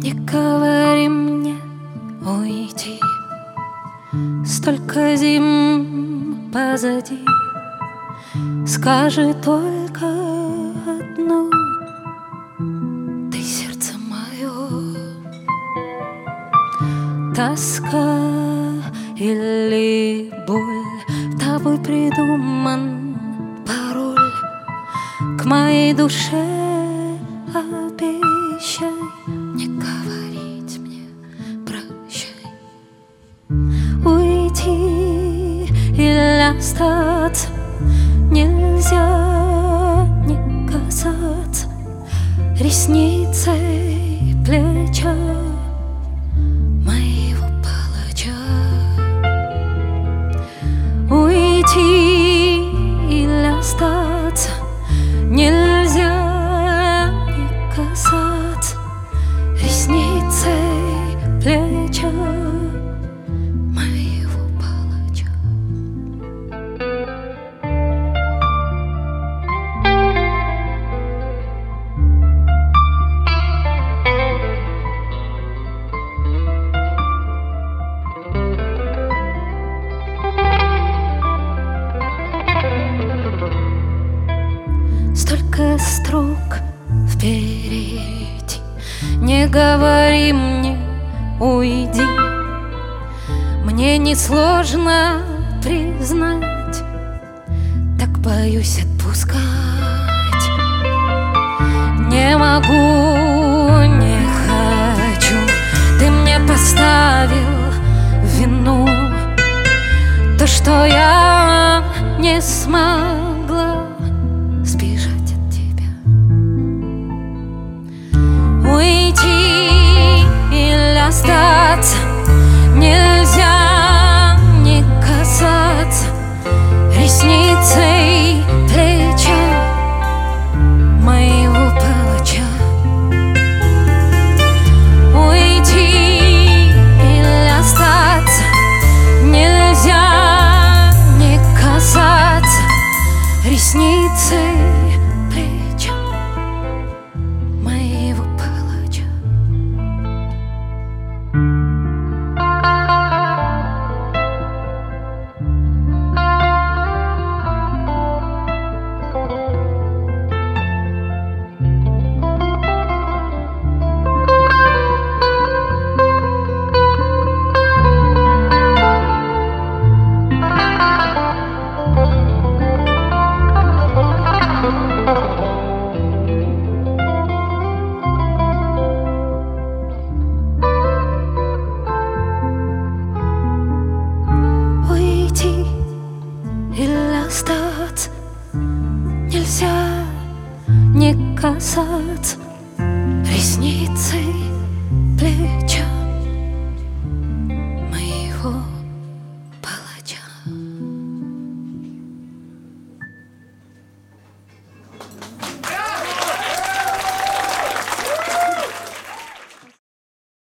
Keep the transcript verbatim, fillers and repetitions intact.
Не говори мне уйти, столько зим позади. Скажи только одно: ты сердце мое. Тоска или боль, тобой придуман пароль к моей душе. Обещай не говорить мне прощай. Уйти или остаться нельзя, не касаться ресницей плеча моего палача. Уйти или остаться нельзя, не касаться ресницей плеча моего палача. Столько строк впереди, не говори мне уйди. Мне несложно признать, так боюсь отпускать. Не могу, не хочу, ты мне поставил вину то, что я не смогла сбежать от тебя. Уйти или остаться нельзя, не касаться ресницей плеча моего палача. Уйти или остаться нельзя, не касаться ресницей плеча моего палача. Уйти или остаться нельзя, не касаться ресницей плеча моего